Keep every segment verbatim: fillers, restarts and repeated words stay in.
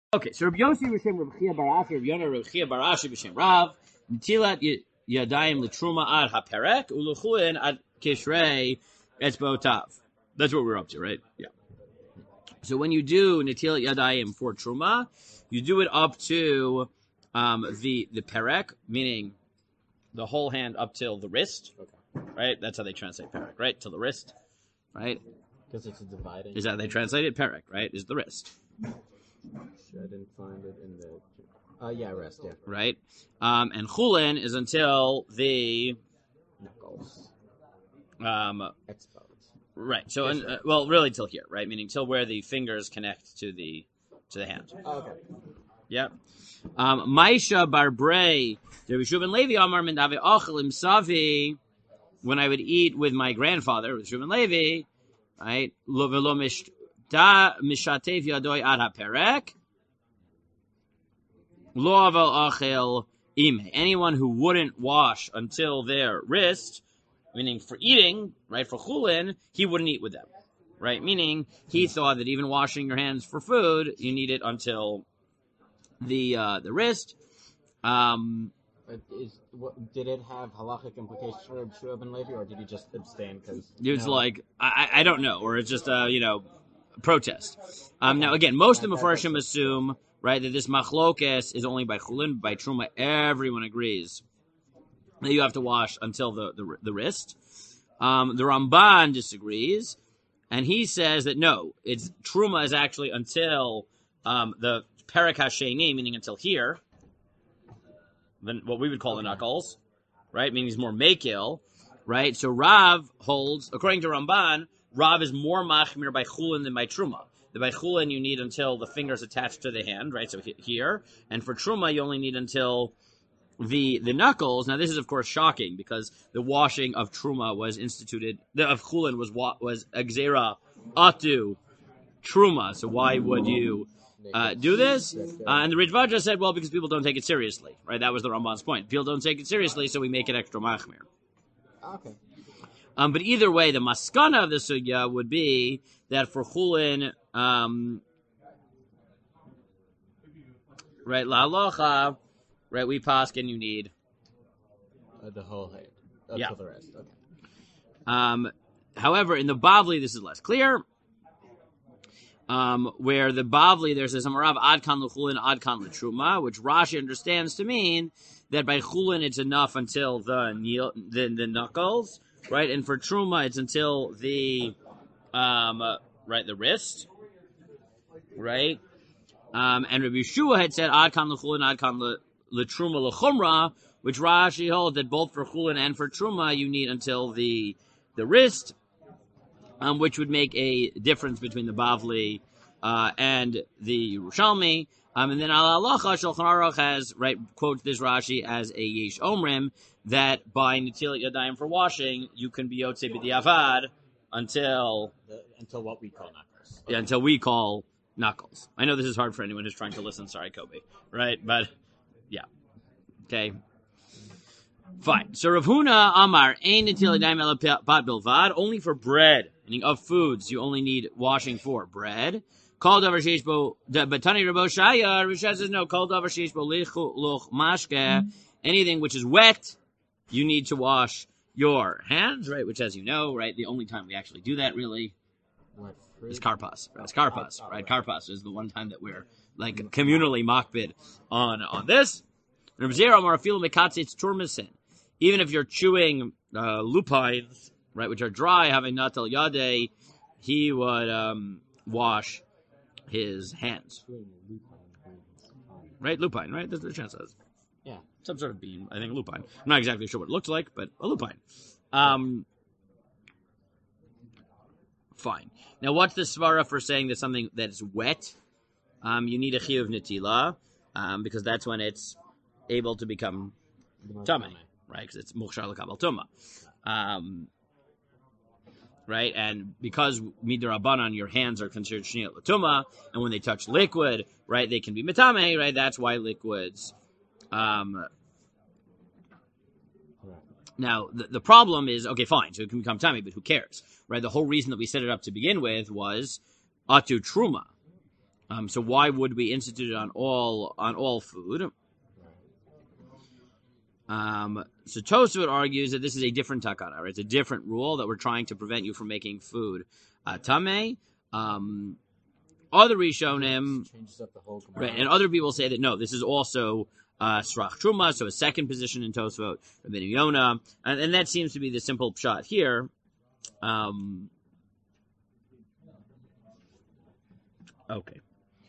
Okay, so Rabbi Yossi b'shem Rabbi Chia bar Ashi, Rabbi Yonah Rabbi Chia bar Ashi b'shem Rav, Ntilat Yadayim l'truma ad haperek, u'lechulin ad kishrei etzbotav. That's what we're up to, right? Yeah. So when you do Ntilat Yadayim for truma, you do it up to um, the the perek, meaning the whole hand up till the wrist, okay. Right? That's how they translate perek, right? Till the wrist, right? Because it's a dividing. Is that they translate it perek, right? Is the wrist. I didn't find it in the. Uh, yeah, wrist, yeah. Right? Um, and chulin is until the knuckles. Um, Exposed. Right. So, uh, well, really till here, right? Meaning till where the fingers connect to the to the hand. Oh, okay. Yep. Um, Maisha Barbrei, Shubin Levi Amar Mendave Ochel Savi. When I would eat with my grandfather, with Shubin Levi, right? Lo velo mish da mishatev yadoy ad haperek. Lo aval achel ime. Anyone who wouldn't wash until their wrist, meaning for eating, right, for chulin, he wouldn't eat with them, right? Meaning he thought that even washing your hands for food, you need it until the uh, the wrist. Um, Is, what, did it have halachic implications for Reb Shua ben Levi, or did he just abstain? Because it was no. like I, I don't know, or it's just a you know protest. Um, okay. Now again, most of the Mefarshim assume, right, that this machlokes is only by chulin, by truma. Everyone agrees that you have to wash until the the, the wrist. Um, the Ramban disagrees, and he says that no, it's truma is actually until um, the perek hasheni, meaning until here, then what we would call the knuckles, right? Meaning he's more makil, right? So Rav holds, according to Ramban, Rav is more machmir by chulin than by truma. The by chulin you need until the fingers attached to the hand, right? So here, and for truma you only need until the the knuckles. Now this is of course shocking because the washing of truma was instituted, the of chulin was was exera atu truma. So why would you uh, do this? Uh, and the Ritvaja said, well, because people don't take it seriously, right? That was the Ramban's point. People don't take it seriously, so we make it extra machmir. Okay. Um, but either way, the maskana of the sugya would be that for chulin, um, right, la halacha, right, we paskin you need uh, the whole head, up yeah. to the rest. Okay. Um, however, in the Bavli, this is less clear. Um, where the Bavli, there's this Amarav Adkan L'chulin, Adkan L'truma, which Rashi understands to mean that by chulin it's enough until the, the the knuckles, right? And for truma it's until the um, uh, right the wrist, right? Um, and Rabbi Yeshua had said Adkan L'chulin, Adkan L'truma L'chumra, which Rashi holds that both for chulin and for truma you need until the the wrist. Um, which would make a difference between the Bavli uh, and the Yerushalmi. Um, and then Al Halacha, Shulchan Aruch has, right, quotes this Rashi as a Yesh Omrim, that by Netilat Yadayim for washing, you can be Yotze B'diavad until... The, until what we call knuckles. Yeah, until we call knuckles. I know this is hard for anyone who's trying to listen. Sorry, Kobe. Right? But, yeah. Okay. Fine. So Rav Huna Amar, Ein Netilat Yadayim Ela Pat Bilvad, only for bread. Meaning of foods, you only need washing for bread. Called over sheishbo, but Tani Rabo Shaya, Rishad says no. Called over sheishbo lichu loch mashke. Anything which is wet, you need to wash your hands, right? Which, as you know, right, the only time we actually do that really is karpas. Right? It's karpas, right? Karpas is the one time that we're like communally makbid on on this. Reb Zera Amar Afilu Mekatzitz Turmisen. Even if you're chewing uh, lupines, right, which are dry, having natal yadeh, he would um, wash his hands. Right, lupine, right? That's what the chant says. Yeah, some sort of bean. I think lupine. I'm not exactly sure what it looks like, but a lupine. Um, fine. Now, what's the svara for saying that something that's wet? Um, you need a chiyuv netila, um, because that's when it's able to become tamei, right? Because it's mukhshar l'kabel tuma. Um, right? And because midrabanan, your hands are considered shniyat l'tuma, and when they touch liquid, right, they can be metame, right? That's why liquids. Um, now, the, the problem is, okay, fine, so it can become tamei, but who cares, right? The whole reason that we set it up to begin with was atu truma, Um, so why would we institute it on all on all food? Um, so Tosfot argues that this is a different takana, right? It's a different rule that we're trying to prevent you from making food uh, tameh. Um, other Rishonim, Changes up the whole right, and other people say that no, this is also uh, Srach Truma, so a second position in Tosfot, Rabbeinu Yonah, and, and that seems to be the simple pshat here. Um, okay.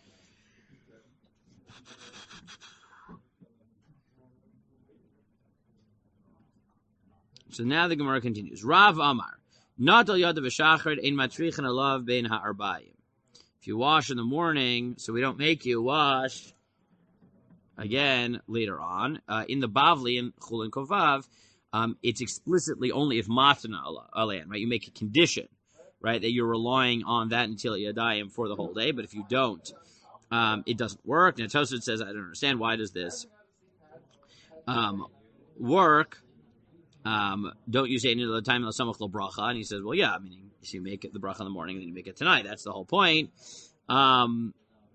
So now the Gemara continues. Rav Amar, not al yadav v'shachar ein matrichin alav bein ha'arbayim. If you wash in the morning, so we don't make you wash again later on. Uh, in the Bavli in Chulin Kovav, um, it's explicitly only if matana alayan, right? You make a condition, right, that you're relying on that until yadayim for the whole day. But if you don't, um, it doesn't work. Now Tosfot says, I don't understand, why does this um, work? Um, don't you say any of the time l'samach l'bracha? And he says, well, yeah, meaning so you make it the bracha in the morning and then you make it tonight. That's the whole point. Um,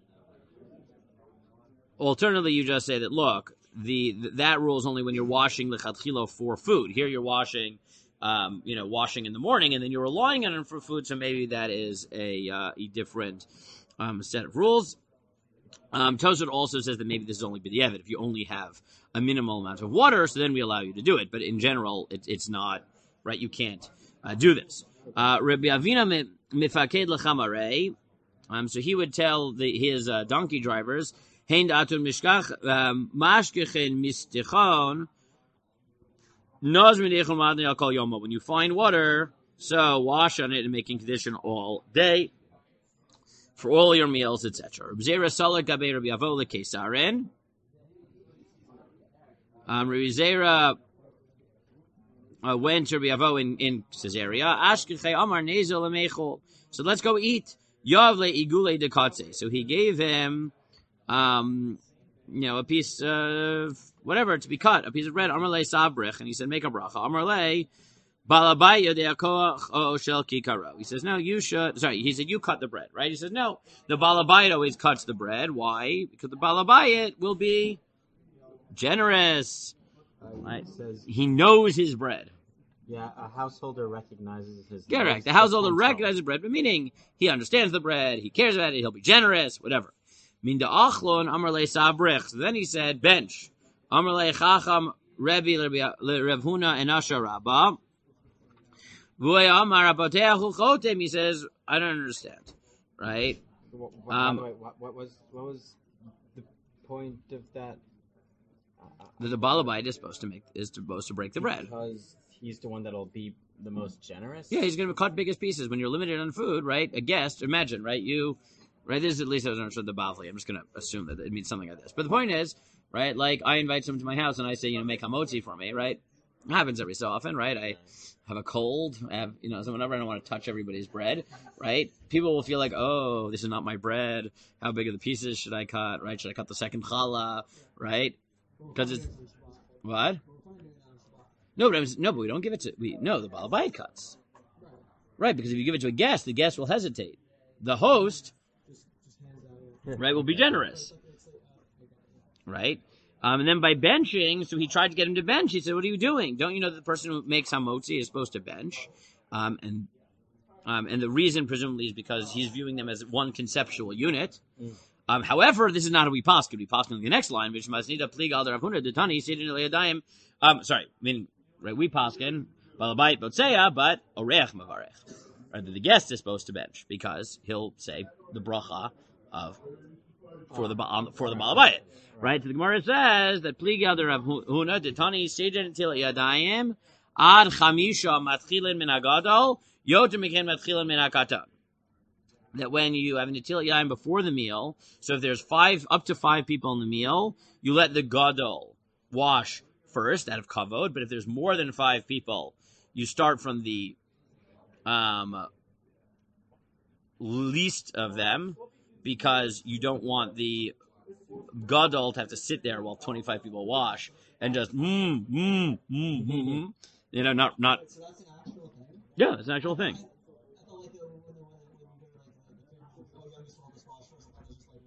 alternatively, you just say that, look, the, the that rule is only when you're washing lechatchila for food. Here you're washing, um, you know, washing in the morning, and then you're relying on it for food. So maybe that is a uh, a different um, set of rules. Um, Tosfot also says that maybe this is only b'diavad if you only have a minimal amount of water, so then we allow you to do it. But in general, it, it's not, right? You can't uh, do this. Uh, Rabbi Avina mifaked l'chamarei, um, so he would tell the, his uh, donkey drivers, hein da'atun mishkach mashkechen mistichon noz midechon madni al kol yomo. When you find water, so wash on it and making condition all day for all your meals, et cetera. Zera Salah Gabe Rabbi Avola Kesaren. Um, Rabbi Zera uh, went to Rabbi Avo in, in Caesarea. Ashkechei Amar Nezel Lemechol. So let's go eat. Yavle Igule de Katze. So he gave him, um, you know, a piece of whatever to be cut, a piece of bread. Amar Le Sabrich, and he said, make a bracha. Amar Le Balabaya de Akoach O Shel Kikaro. He says, no, you should. Sorry, he said, you cut the bread, right? He says, no, the Balabayit always cuts the bread. Why? Because the Balabayit will be generous. Uh, right? Says, he knows his bread. Yeah, a householder recognizes his. Correct. The householder recognizes bread, but meaning he understands the bread, he cares about it, he'll be generous, whatever. Minda Achlon Amar Le Sabrich. So then he said, bench. Amar Le Chacham Rebbe Rev Huna and Asher Rabbah. He says, I don't understand, right? What, what, um, by the way, what, what was what was the point of that? Uh, that the Balabayit is supposed to make is supposed to break the bread because he's the one that'll be the most generous. Yeah, he's going to cut biggest pieces when you're limited on food, right? A guest, imagine, right? You, right? This is at least I was understood the Bavli. I'm just going to assume that it means something like this. But the point is, right? Like I invite someone to my house and I say, you know, make hamotzi for me, right? It happens every so often, right? I have a cold, I have, you know, so whenever I don't want to touch everybody's bread, right? People will feel like, oh, this is not my bread. How big are the pieces should I cut, right? Should I cut the second challah, right? Because it's, what? No, but I was, no, but we don't give it to, we, no, the Balabayit cuts. Right, because if you give it to a guest, the guest will hesitate. The host, right, will be generous. Right? Um, and then by benching, so he tried to get him to bench. He said, what are you doing? Don't you know that the person who makes hamotzi is supposed to bench? Um, and um, and the reason, presumably, is because he's viewing them as one conceptual unit. Mm. Um, however, this is not how we paskin. We paskin in the next line, which must need a plig al derafuna detani sidin le'adayim. Um, sorry, meaning, right, we paskin, balabait botseya, but oreach mavarech. Right, the guest is supposed to bench because he'll say the bracha of, for the, for the balabayit. Right, so the Gemara says that Pligi al Rav Huna detani seiden til yadayim ad chamisha matchilin min hagadol yotem miken matchilin min hakatan. That when you have an netilat yadayim before the meal, so if there's five up to five people in the meal, you let the gadol wash first out of kavod. But if there's more than five people, you start from the um, least of them because you don't want the gadol to have to sit there while twenty-five people wash and just mmm, mmm, mmm, mmm, mm. You know, not, not. So that's an actual thing? Yeah, it's an actual thing. I thought like when they when they when you go like, oh, yeah, I'm just want this wash first, and just like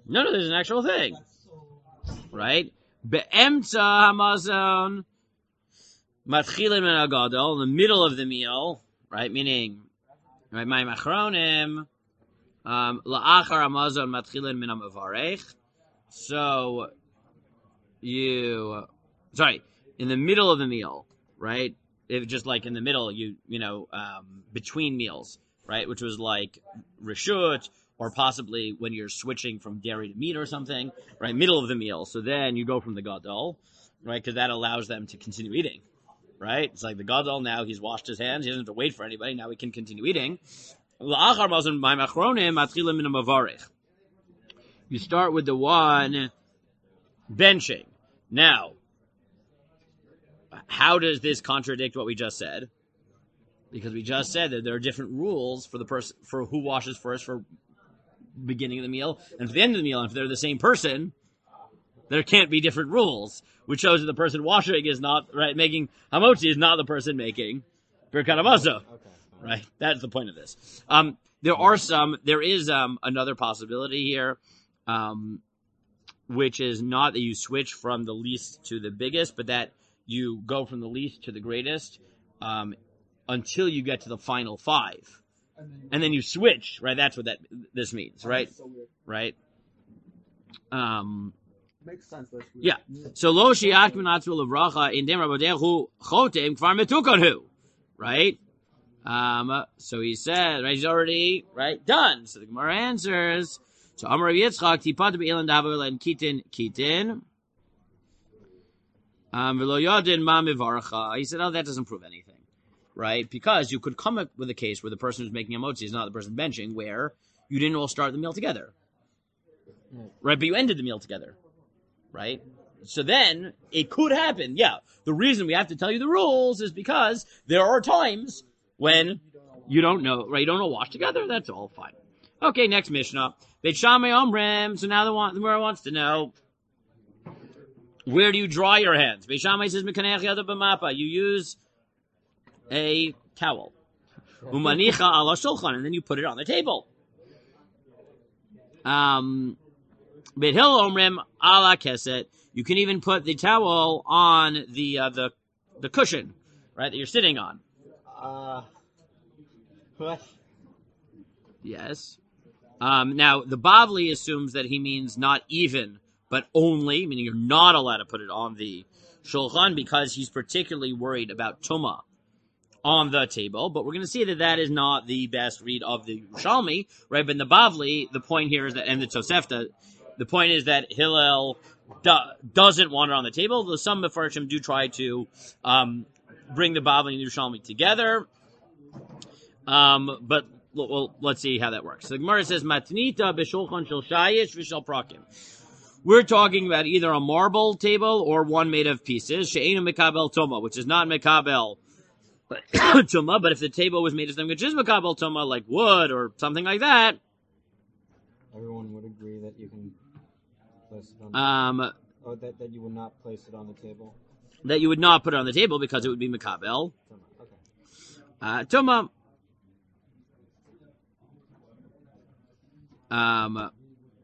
No, no, there's an actual thing, right? Be'emtza hamazon matchilin min hagadol, in the middle of the meal, right? Meaning, right? My machronim um, la'achar hamazon matchilin min hamavarech. So you, sorry, in the middle of the meal, right? If just like in the middle, you you know, um, between meals, right? Which was like reshut, or possibly when you're switching from dairy to meat or something, right? Middle of the meal. So then you go from the gadol, right? Because that allows them to continue eating, right? It's like the gadol now, he's washed his hands. He doesn't have to wait for anybody. Now he can continue eating. You start with the one benching. Now, how does this contradict what we just said? Because we just said that there are different rules for the person, for who washes first for beginning of the meal and for the end of the meal. And if they're the same person, there can't be different rules, which shows that the person washing is not, right, making hamotzi is not the person making birkat hamazon. Okay. Right? That's the point of this. Um, there are some, there is um, another possibility here, um, which is not that you switch from the least to the biggest, but that you go from the least to the greatest um, until you get to the final five. And then you switch, right? That's what that this means, right? Right? Um, Makes sense. That's weird. yeah. So lo shiat minatzu levracha in dem rabodehu chotem kvar metukonhu, right? Um, so he said, right? He's already right done. So the Gemara answers. So Amar Rabbi Yitzchak tipat be'ilan davar and kitin kitin. Um, v'lo yodin ma mivarcha. He said, oh, that doesn't prove anything. Right? Because you could come up with a case where the person who's making a motzi is not the person benching, where you didn't all start the meal together. Right? But you ended the meal together. Right? So then, it could happen. Yeah. The reason we have to tell you the rules is because there are times when you don't know, right? You don't know wash together. That's all fine. Okay, next Mishnah. Beit Shammai Omrim. So now the one, the Gemara wants to know, where do you dry your hands? Beit Shammai says, Mekanech yada b'mapa. You use a towel. Umanicha ala shulchan, and then you put it on the table. Um, Beit Hillel Omrim ala keset. You can even put the towel on the uh, the the cushion, right, that you're sitting on. Uh, what? Yes. Um, now the Bavli assumes that he means not even, but only, meaning you're not allowed to put it on the shulchan because he's particularly worried about tumah on the table, but we're going to see that that is not the best read of the Yerushalmi, right? But in the Bavli, the point here is that, and the Tosefta, the point is that Hillel do, doesn't want it on the table, though some Mefarshim do try to um, bring the Bavli and the Yerushalmi together. Um, but well, let's see how that works. So the Gemara says, Matnita b'shulchan shel shayish v'shel prakim. We're talking about either a marble table or one made of pieces, she'enu mekabel toma, which is not mekabel Tuma, but if the table was made of something which is makabel Tuma, like wood or something like that, everyone would agree that you can place it on the um, table. Oh, that, that you would not place it on the table? That you would not put it on the table because it would be makabel. Okay. Uh, Tuma. Um,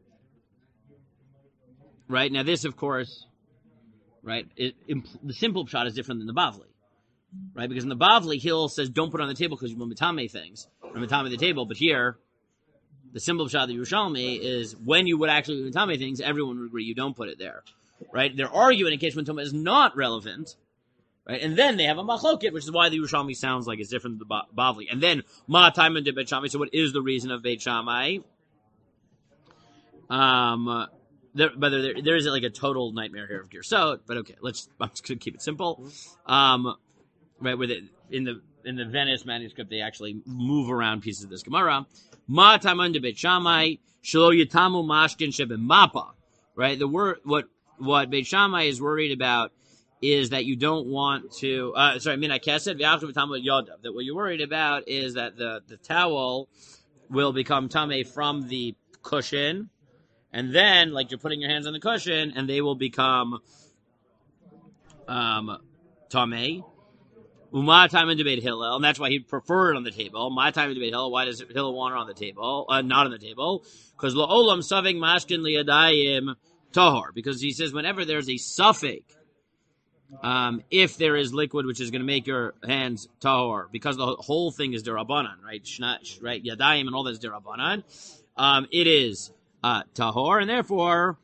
right, now this, of course, right, it, impl- the simple shot is different than the Bavli. Right, because in the Bavli, Hill says don't put it on the table because you will mitame things, or mitame the table. But here, the simple shot of the Yerushalmi is when you would actually mitame things, everyone would agree you don't put it there. Right? They're arguing in case when Tuma is not relevant. Right? And then they have a machloket, which is why the Yerushalmi sounds like it's different than the Bavli. And then ma taimon de Beit Shammai. So what is the reason of Beit Shammai? Um, there, but there, there is like a total nightmare here of Gersot. But okay, let's I'm just gonna keep it simple. Um. Right, with it in the in the Venice manuscript, they actually move around pieces of this Gemara. Ma taman de Beit Shammai shelo yitamu mashkin sheben mapa. Right, the word what what Beit Shammai is worried about is that you don't want to. Uh, sorry, mina keset v'achnu v'tamu yodav. That what you're worried about is that the the towel will become tame from the cushion, and then like you're putting your hands on the cushion, and they will become um tame. Uma time in debate Hillel, and that's why he preferred it on the table. My time in debate Hillel. Why does Hillel want it on the table? Uh, not on the table, because la'olam saving mashkin liyadayim tahor. Because he says whenever there's a suffix, um, if there is liquid which is going to make your hands tahor, because the whole thing is derabanan, right? Shnach, right? Yadayim and all that is derabanan. Um, it is uh, tahor, and therefore,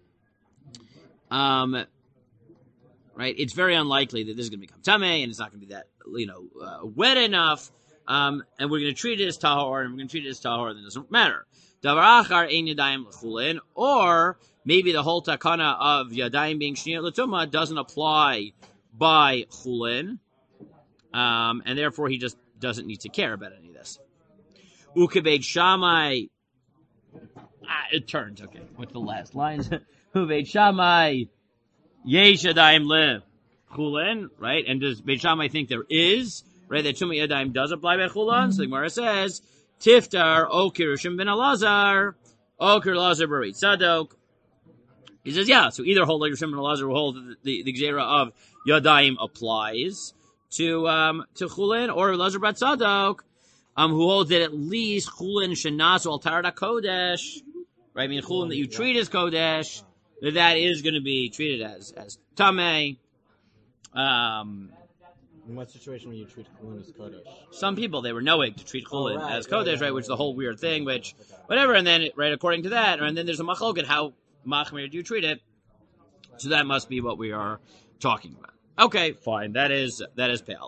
um. Right, it's very unlikely that this is going to become tamei, and it's not going to be that, you know, uh, wet enough. Um, and we're going to treat it as tahor, and we're going to treat it as tahor, and it doesn't matter. Davar achar ein yadayim l'chulin, or maybe the whole takana of yadayim being shniyot l'tumah doesn't apply by chulin, um, and therefore he just doesn't need to care about any of this. Ukebed Shammai, ah, it turns okay with the last lines. Ukebed Shammai. Yesh Yadayim le Chulin, right? And does Beit Shammai think there is, right? That Tumah Yadayim does apply by Chulin. So the Gemara says, Tiftar, O Kirushim ben Elazar, O Kir Elazar Barit Sadok. He says, yeah, so either hold like Kirushim ben Elazar will hold the, the, the Gzera of Yadayim applies to, um, to Chulin, or Elazar Bat Sadok, um, who holds that at least Chulin Shenas al Tarda Kodesh, right? I mean, Chulin that you treat as Kodesh, that that is going to be treated as as tamei. Um, In what situation when you treat chulin as kodesh? Some people, they were knowing to treat chulin oh, right, as kodesh, yeah, yeah, right? Which is the whole weird thing, which okay. whatever. And then, right, according to that, and then there's a machloket how machmir do you treat it? So that must be what we are talking about. Okay, fine. That is that is pale.